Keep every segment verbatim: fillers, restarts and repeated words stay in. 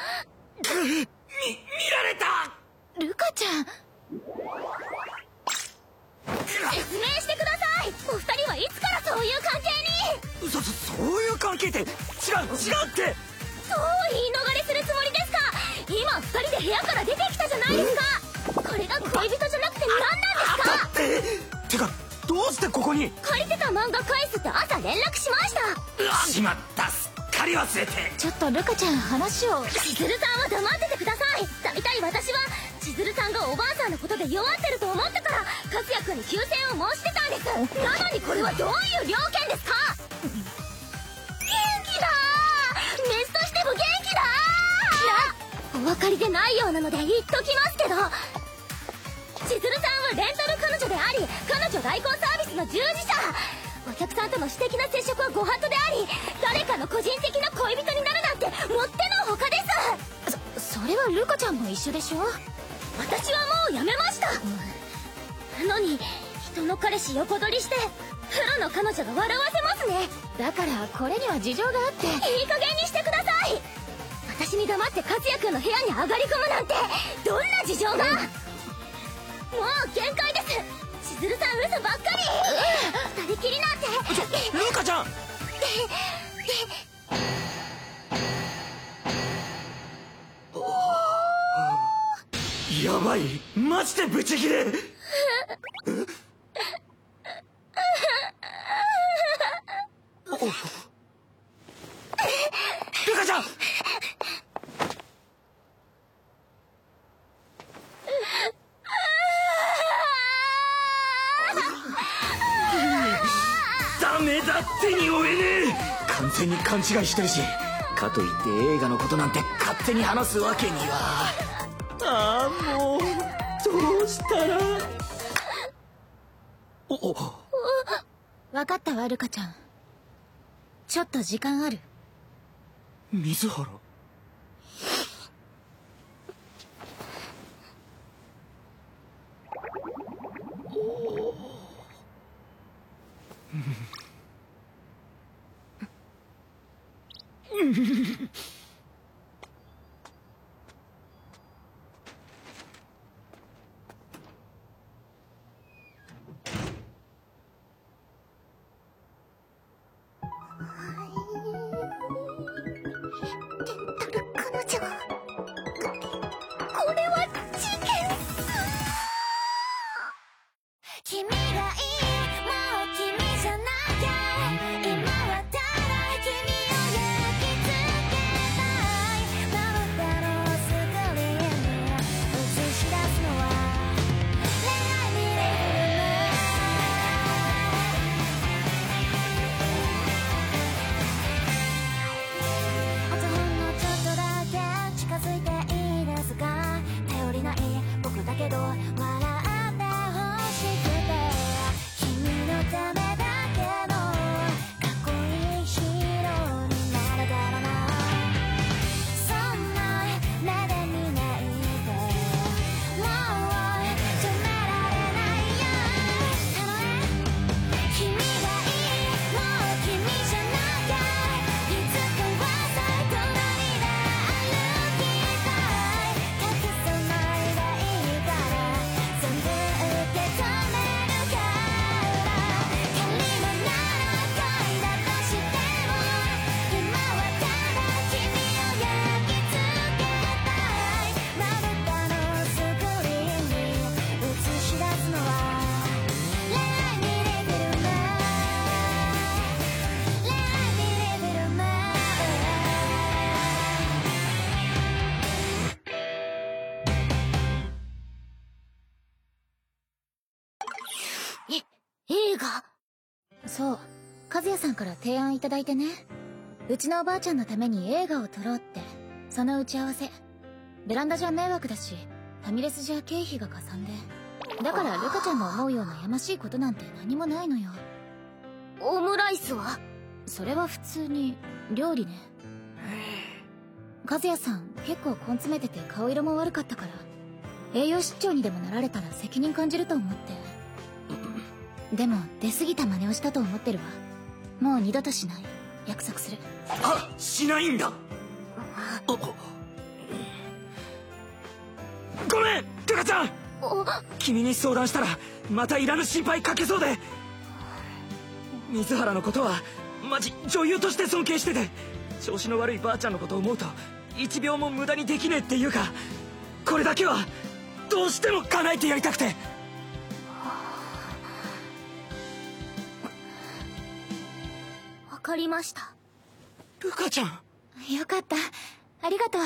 み、見られた。 ルカちゃん、説明してください。お二人はいつからそういう関係に。 そ、そそういう関係って違う違うって。 どう言い逃れするつもりですか。今二人で部屋から出てきたじゃないですか。これが恋人じゃなくて何なんですか。 だっててかどうしてここに。 借りてた漫画返すって朝連絡しました。 しまった、すっかり忘れて。 ちょっとルカちゃん、話を。千鶴さんは黙っててください。大体私は千鶴さんがおばあさんのことで弱ってると思ったから和也くんに休戦を申してたんです。なのにこれはどういう了見ですか。元気だー、メスとしても元気だー。お分かりでないようなので言っときますけど、千鶴さんはレンタル彼女であり彼女代行サービスの従事者。お客さんとの私的な接触はご法度であり、誰かの個人的な恋人になるなんてもってのほかです。そ、それはルカちゃんも一緒でしょ。私はもうやめました、うん、なのに人の彼氏横取りしてプロの彼女が笑わせますね。だからこれには事情があって。いい加減にしてください。私に黙って和也くんの部屋に上がり込むなんてどんな事情が、うん、もう限界です。千鶴さん嘘ばっかり、うん、二人きりなんて。 ルカちゃんやばい、マジでブチギレ。ルカちゃんダメだってに負えねえ。完全に勘違いしてるし、かといって映画のことなんて勝手に話すわけには。ああ、もうどうしたら。おお、 分かったわルカちゃん、ちょっと時間ある。 水原。 映画。そう、和也さんから提案いただいてね。うちのおばあちゃんのために映画を撮ろうって。その打ち合わせ。ベランダじゃ迷惑だし、ファミレスじゃ経費がかさんで。だからルカちゃんの思うようなやましいことなんて何もないのよ。オムライスは？それは普通に料理ね。和也さん結構根詰めてて顔色も悪かったから、栄養失調にでもなられたら責任感じると思って。でも出過ぎた真似をしたと思ってるわ。もう二度としない。約束する。 あ、しないんだ。 ごめんルカちゃん。君に相談したらまたいらぬ心配かけそうで。水原のことはマジ女優として尊敬してて、調子の悪いばあちゃんのことを思うと一秒も無駄にできねえっていうか、これだけはどうしても叶えてやりたくて。 わかりました。 ルカちゃん。 よかった、ありがとう。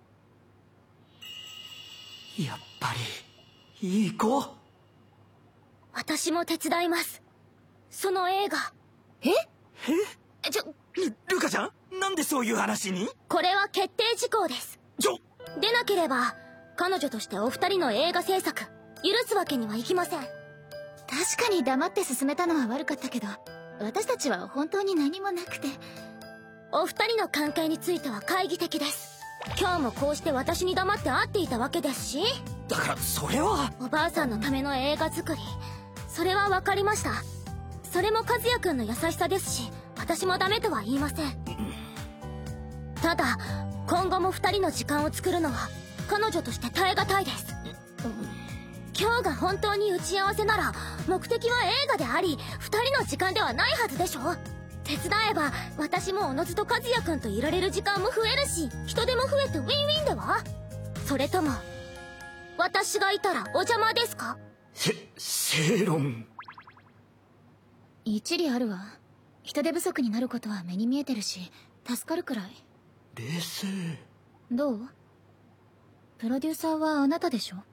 やっぱりいい子。 私も手伝います、その映画。 ええちょル、ルカちゃん、なんでそういう話に。 これは決定事項です。 ちょでなければ彼女としてお二人の映画制作許すわけにはいきません。 確かに黙って進めたのは悪かったけど、私たちは本当に何もなくて。 お二人の関係については懐疑的です。今日もこうして私に黙って会っていたわけですし。 だからそれは。 おばあさんのための映画作り、それは分かりました。それも和也くんの優しさですし、私もダメとは言いません。ただ今後も二人の時間を作るのは彼女として耐え難いです。今日が本当に打ち合わせなら目的は映画であり二人の時間ではないはずでしょ。手伝えば私もおのずと和也くんといられる時間も増えるし、人手も増えてウィンウィンでは。それとも私がいたらお邪魔ですか。 せ正論。 一理あるわ。人手不足になることは目に見えてるし助かるくらい。 冷静。 どう？プロデューサーはあなたでしょ。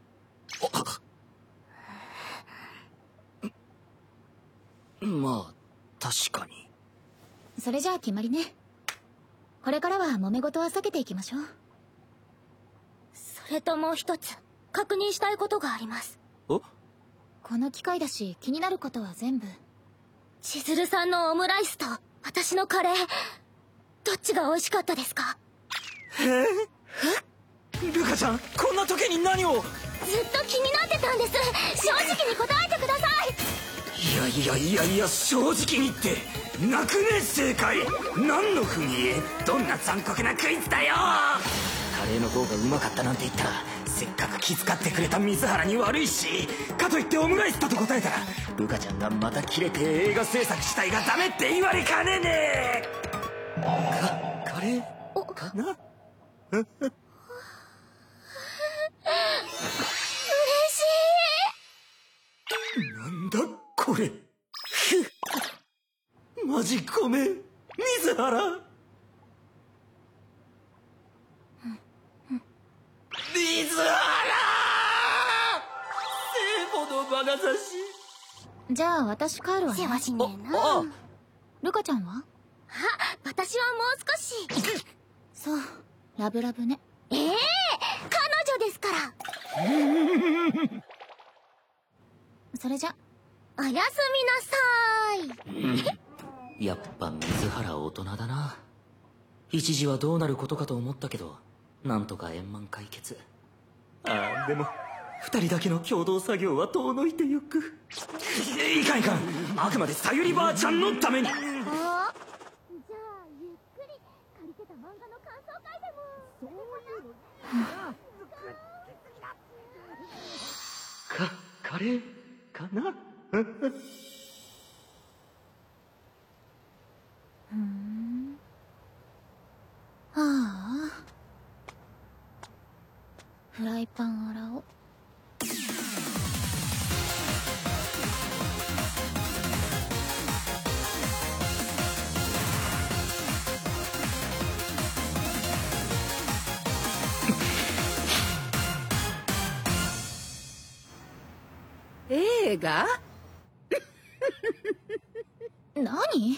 まあ確かに。 それじゃあ決まりね。これからは揉め事は避けていきましょう。 それともう一つ確認したいことがあります。 お？ この機会だし気になることは全部。 千鶴さんのオムライスと私のカレー、どっちが美味しかったですか？ ええ？ルカちゃん、こんな時に何を。 ずっと気になってたんです。正直に答えてください。 いやいやいやいや、正直にってなくね。正解何の踏み絵。どんな残酷なクイズだよ。カレーの方がうまかったなんて言ったらせっかく気遣ってくれた水原に悪いし、かといってオムライスだと答えたらルカちゃんがまたキレて映画制作自体がダメって言われかねねえ。かカレーかな。 嬉しい。 なんだこれ。マジごめん水原。水原聖母の眼差し。 じゃあ私帰るわね。 せわしねえな。 ああルカちゃんは？ あ、私はもう少し。 そうラブラブね。 ええー、彼女ですから。 それじゃおやすみなさい。やっぱ水原大人だな。一時はどうなることかと思ったけどなんとか円満解決。ああでも二人だけの共同作業は遠のいてゆく。いかんいかん、あくまでさゆりばあちゃんのために。 あ、じゃあゆっくり借りてた漫画の感想会でも。そういうのかカレーかな。 ふん。ああフライパン洗おう。 映画？ 何？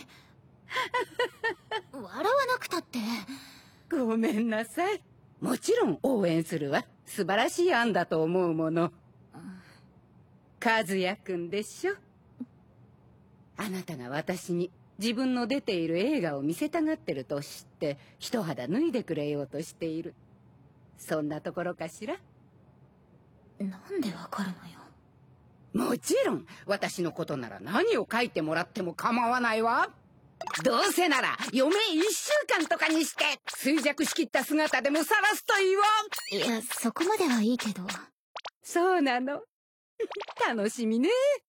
笑わなくたって。 ごめんなさい。もちろん応援するわ。素晴らしい案だと思うもの。和也くんでしょ。あなたが私に自分の出ている映画を見せたがってると知って一肌脱いでくれようとしている。そんなところかしら。 なんでわかるのよ。 もちろん私のことなら何を書いてもらっても構わないわ。 どうせなら余命一週間とかにして衰弱しきった姿でも晒すといいわ。 いや、そこまではいいけど。 そうなの。楽しみね。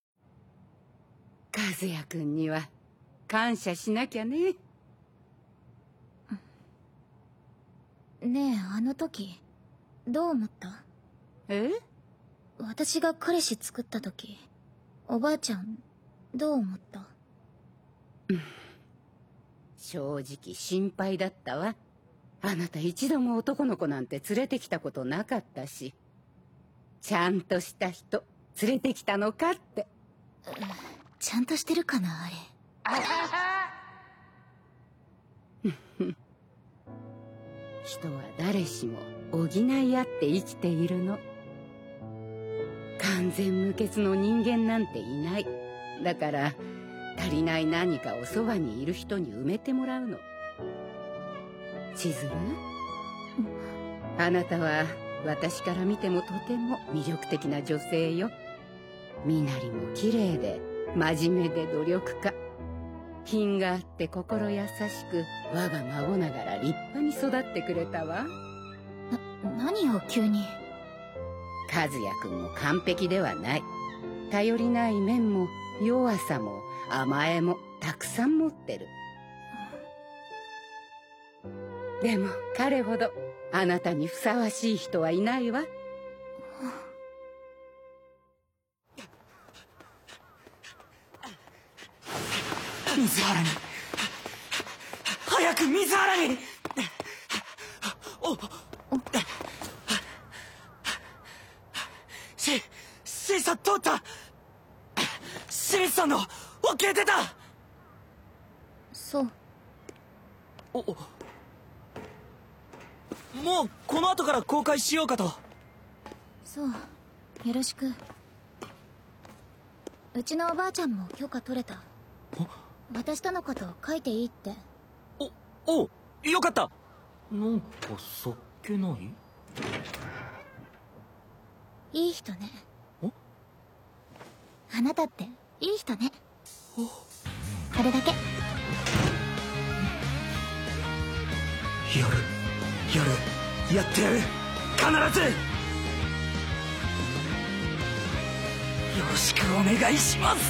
和也くんには感謝しなきゃね。 ねえ、あの時どう思った？ え？ 私が彼氏作った時、おばあちゃんどう思った？ 正直心配だったわ。あなた一度も男の子なんて連れてきたことなかったし、ちゃんとした人連れてきたのかって。 ちゃんとしてるかな、あれ。 人は誰しも補い合って生きているの。完全無欠の人間なんていない。だから足りない何かをそばにいる人に埋めてもらうの。千鶴、あなたは私から見てもとても魅力的な女性よ。身なりも綺麗で真面目で努力家。品があって心優しく、我が孫ながら立派に育ってくれたわ。 な、何を急に。 和也くんも完璧ではない。頼りない面も弱さも甘えもたくさん持ってる。でも彼ほどあなたにふさわしい人はいないわ。 水原に、早く水原に。お、し、シーサ通った。清水さんの オーケー 出た。 そう。 お、もうこの後から公開しようかと。 そう、よろしく。うちのおばあちゃんも許可取れた。私とのこと書いていいって。 お、おう、よかった。なんかそっけない？ いい人ね。 お？ あなたっていい人ね。これだけ。 やる、やる、やってやる、必ず。よろしくお願いします。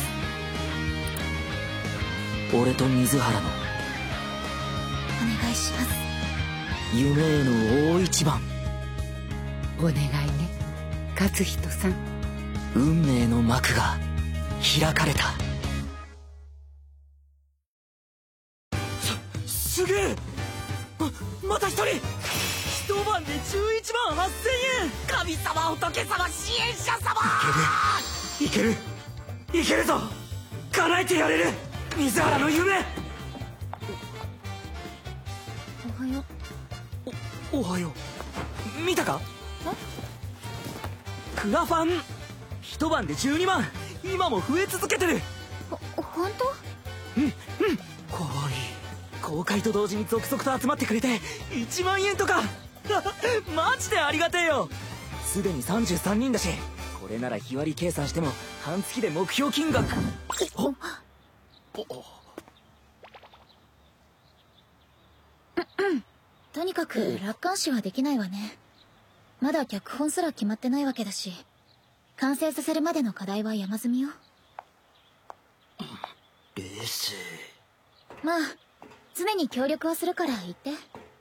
俺と水原のお願いします。 夢への大一番。 お願いね、勝人さん。 運命の幕が開かれた。す、すげえ。ま、また一人。一晩でじゅういちまんはっせんえん。神様、仏様、支援者様。いける、いける、いけるぞ。叶えてやれる。水原の夢。 おはよう。お、おはよう。見たか？クラファン一晩でじゅうにまん。今も増え続けてる。 ほ、本当？ うん、うん。かわいい。公開と同時に続々と集まってくれていちまんえんとか。マジでありがてえよ。すでにさんじゅうさんにんだし、これなら日割り計算しても半月で目標金額。おっ、 とにかく楽観視はできないわね。まだ脚本すら決まってないわけだし、完成させるまでの課題は山積みよ。 冷静。 まあ常に協力はするから言って。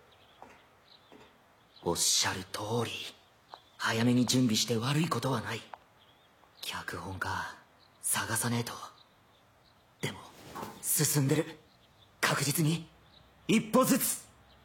おっしゃる通り、早めに準備して悪いことはない。脚本家探さねえと。でも進んでる。確実に一歩ずつ。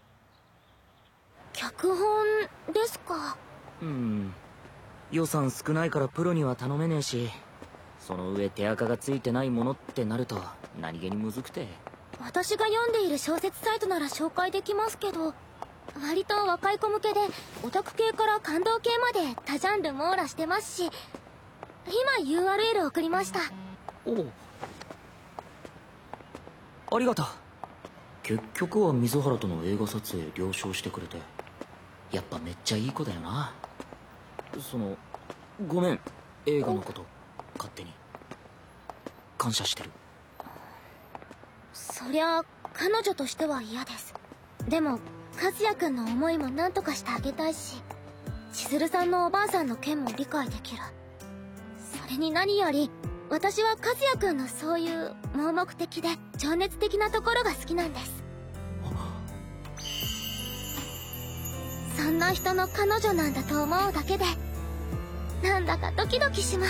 脚本ですか？ うん、予算少ないからプロには頼めねえし、その上手垢がついてないものってなると何気にむずくて。 私が読んでいる小説サイトなら紹介できますけど、割と若い子向けでオタク系から感動系まで多ジャンル網羅してますし、今 ユーアールエル 送りました。 おう、ありがとう。結局は水原との映画撮影了承してくれて、やっぱめっちゃいい子だよな。その、ごめん、映画のこと勝手に。感謝してる。 そそりゃ彼女としては嫌です。でも和也くんの思いも何とかしてあげたいし、千鶴さんのおばあさんの件も理解できる。それに何より私は和也くんのそういう盲目的で情熱的なところが好きなんです。そんな人の彼女なんだと思うだけでなんだかドキドキします。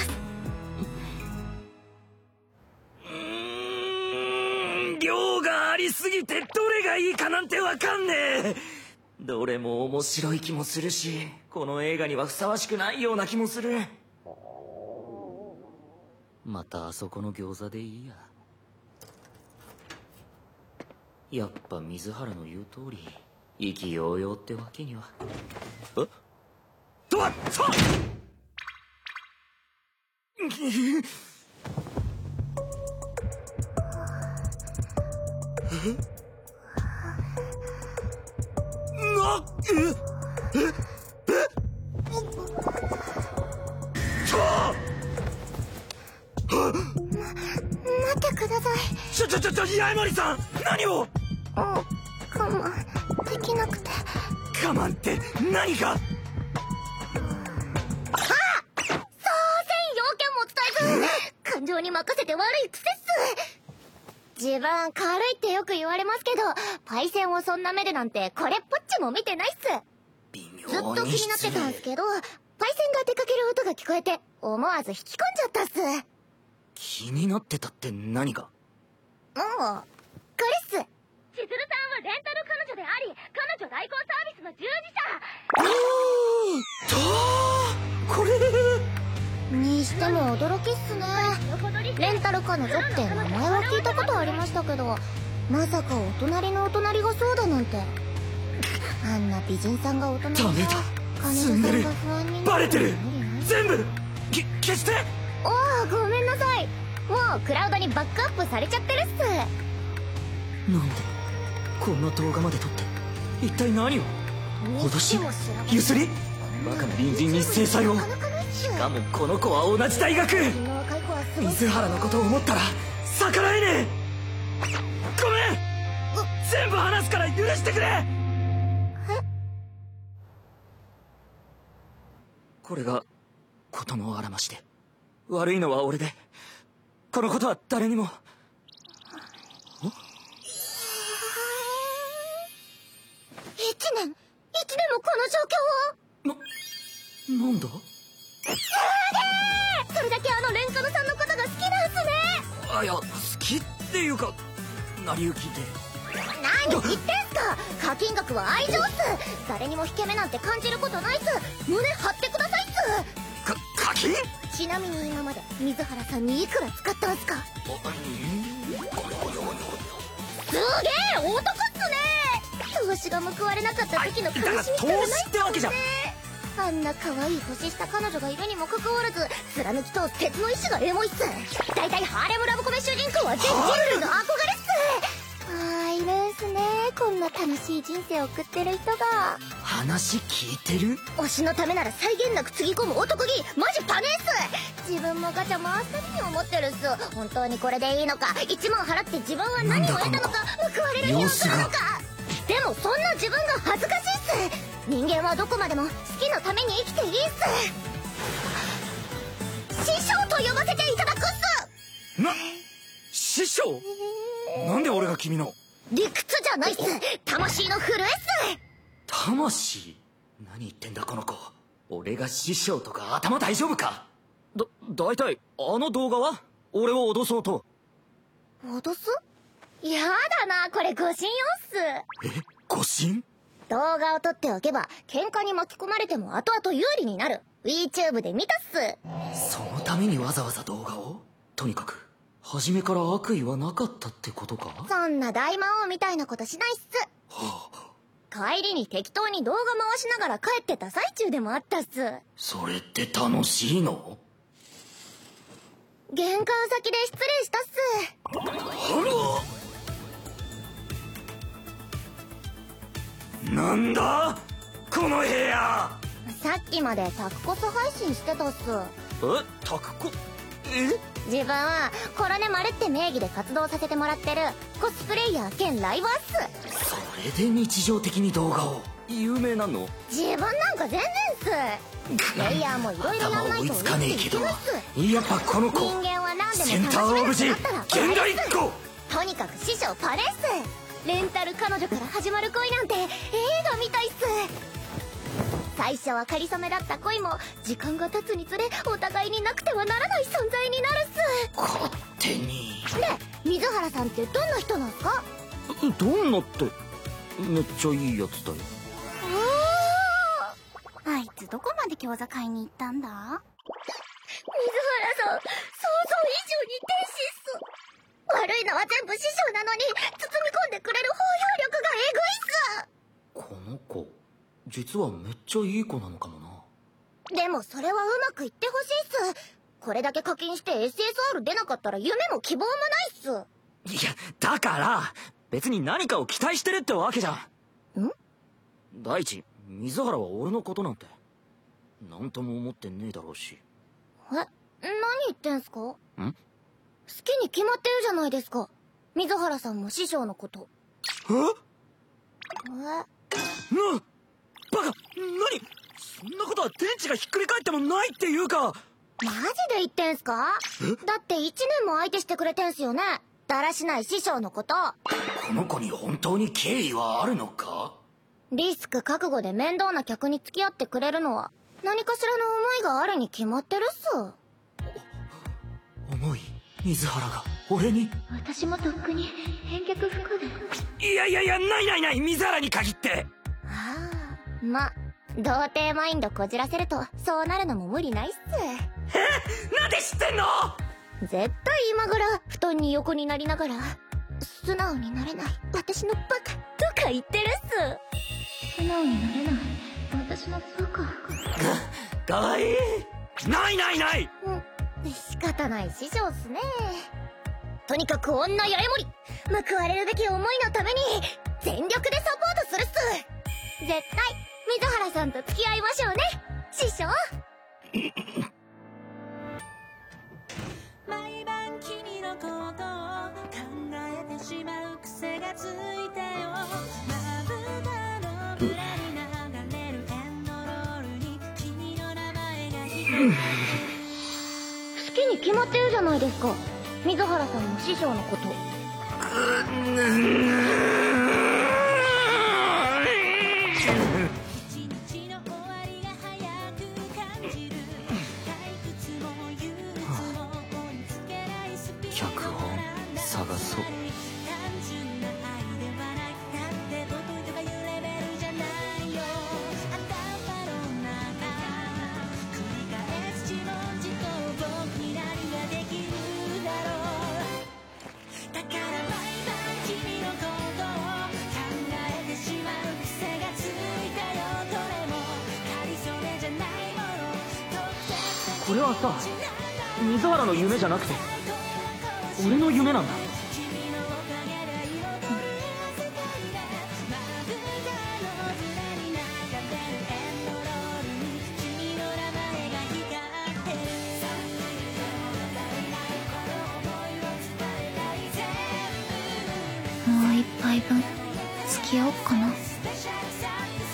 うーん、量がありすぎてどれがいいかなんてわかんねえ。どれも面白い気もするし、この映画にはふさわしくないような気もする。またあそこの餃子でいいや。やっぱ水原の言う通り意気揚々ってわけには。え？とわっとっなっえええ待ってください。 ちょちょちょちょ八重森さん、何を？ 我慢できなくて。 我慢って何が？ あっ、そうせん要件も伝えず感情に任せて悪い癖っす。自分軽いってよく言われますけど、パイセンをそんな目でなんてこれっぽっちも見てないっす。 微妙にずっと気になってたんすけど、パイセンが出かける音が聞こえて思わず引き込んじゃったっす。 気になってたって何が？ もうこれっす。千鶴さんはレンタル彼女であり、彼女代行サービスの従おーとーこれにしても驚きっすね。レンタル彼女って名前は聞いたことありましたけど、まさかお隣のお隣がそうだなんて。あんな美人さんがお隣ダメだ、積んでる、バレてる、全部き消して。 おお、ごめんなさい。もうクラウドにバックアップされちゃってるっす。 なんでこんな動画まで撮って一体何を？脅し？ゆすり？バカな隣人に制裁を。しかもこの子は同じ大学。水原のことを思ったら逆らえねえ。ごめん、全部話すから許してくれ。これが事のあらましで、悪いのは俺で、このことは誰にも。 一年一年もこの状況を。 な、なんだ？ すげえ！それだけあのレンカノさんのことが好きなんすね。 あ、いや、好きっていうか成り行きで。 何言ってんすか。課金額は愛情っす。誰にも引け目なんて感じることないっす。胸張ってくださいっす。 か、課金？ ちなみに今まで水原さんにいくら使ったんすか？すげえ男っすね。投資が報われなかった時の苦しみからないっすよね。 ってわけじゃん。 あんな可愛い年下彼女がいるにもかかわらず貫き通す鉄の意志がエモいっす。大体ハーレムラブコメ主人公は全人類の憧れっす。あーいるんすね、こんな楽しい人生を送ってる人が。 話聞いてる？ 推しのためなら際限なくつぎ込む男気マジパネっす。自分もガチャ回すたびに思ってるっす。本当にこれでいいのか、いちまん払って自分は何を得たのか、報われる日をするのか。でもそんな自分が恥ずかしいっす。人間はどこまでも好きのために生きていいっす。師匠と呼ばせていただくっす。 な、師匠？なんで俺が君の？ 理屈じゃないっす、魂の震えっす。 魂？何言ってんだこの子。俺が師匠とか頭大丈夫か？だ、大体あの動画は俺を脅そうと。 脅す？やだな、これ誤信用っす。 え、誤信？ 動画を撮っておけば喧嘩に巻き込まれても後々有利になる。 YouTube で見たっす。 そのためにわざわざ動画を？とにかく初めから悪意はなかったってことか？ そんな大魔王みたいなことしないっす。 はあ、 帰りに適当に動画回しながら帰ってた最中でもあったっす。 それって楽しいの？ 玄関先で失礼したっす。 あら？なんだこの部屋。 さっきまでタクコス配信してたっす。 え、タクコ？え？ 自分コロネマルって名義で活動させてもらってるコスプレイヤー兼ライバーっす。 それで日常的に動画を。有名なの？ 自分なんか全然っす。プレイヤーもいろいろやんないと頭追いつかねえけど、 生きていけるっす。 やっぱこの子人間は何でもセンターオブジェ楽しめるんだったら現代っ子。 とにかく師匠パレっす。レンタル彼女から始まる恋なんて映画みたいっす。最初は仮初めだった恋も時間が経つにつれお互いになくてはならない存在になるっす。 勝手に。 ねえ、水原さんってどんな人なんすか？ どんなってめっちゃいいやつだよ。 おー、あいつどこまで餃子買いに行ったんだ？水原さん、想像以上に天使っす。悪いのは全部師匠なのに包み込んでくれる包容力がえぐいっす。 この子実はめっちゃいい子なのかもな。 でもそれはうまくいってほしいっす。これだけ課金して エスエスアール 出なかったら夢も希望もないっいやだから別に何かを期待してるってわけじゃん。 ん？ 第一水原は俺のことなんて何とも思ってねえだろうし。 え、何言ってんすか？ん？好きに決まってるじゃないですか、水原さんも師匠のこと。 え？ え？ なバカ、何そんなことは天地がひっくり返ってもないっていうか。 マジで言ってんすか？だって一年も相手してくれてんすよね、だらしない師匠のこと。 この子に本当に敬意はあるのか？ リスク覚悟で面倒な客に付き合ってくれるのは何かしらの思いがあるに決まってるっす。 思い？水原が俺に？ 私もとっくに返却不可で。 いやいやいや、ないないない、水原に限って。 ああ、ま、童貞マインドこじらせるとそうなるのも無理ないっす。 え？なんで知ってんの？ 絶対今頃布団に横になりながら素直になれない私のバカとか言ってるっす。 素直になれない私のバカ。 かわいい。ないないない。 うん、仕方ない師匠っすね。とにかく女八重森、報われるべき思いのために全力でサポートするっす。絶対水原さんと付き合いましょうね師匠。 毎晩君のことを考えてしまう癖がついてよ。まぶたの裏に流れるエンドロールに君の名前が光る。 好きに決まってるじゃないですか、水原さんも師匠のこと。 脚本探そう。これはさ、水原の夢じゃなくて俺の夢なんだ。 もう一杯分付き合おっかな。